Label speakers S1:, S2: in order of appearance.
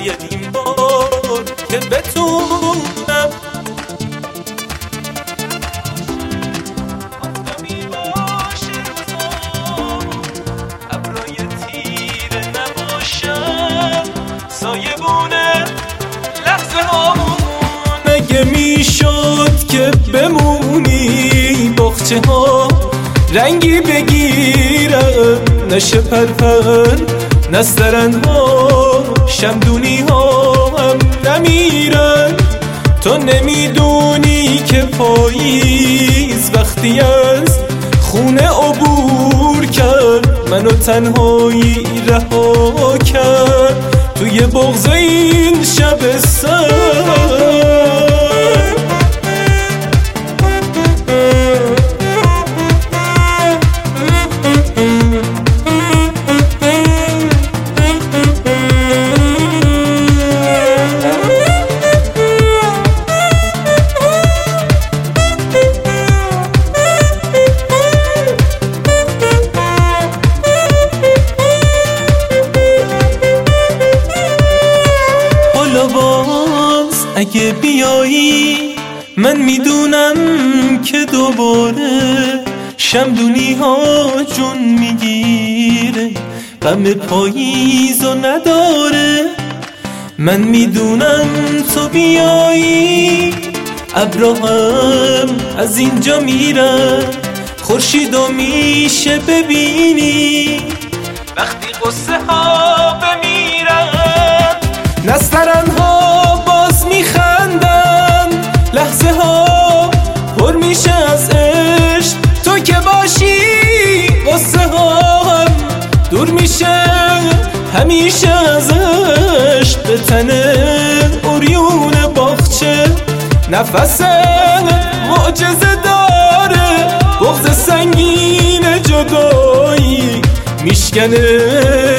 S1: شاید این بار که بتونم آفتابی باشه روزا ابرای تیره نباشم سایبونه لحظه هامون اگه میشد که بمونی باغچه ها رنگی بگیرن نشه پرپر نسترن ها شمدونی ها هم نمیرن تو نمیدونی که پاییز وقتی از خونه عبور کرد منو تنهایی رها کرد توی بغض این شب سر اگه بیایی من میدونم که دوباره شمدونی ها جون میگیره غم پاییزو نداره من میدونم تو بیایی ابراهم از اینجا میرن خورشیدو میشه ببینی وقتی قصه ها بمیرن نسترن ها میخندن لحظه ها پر میشه از عشق تو که باشی قصه ها هم دور میشه همیشه از عشق به تنه عریون باغچه نفس معجزه داره بغض سنگین جدایی میشکنه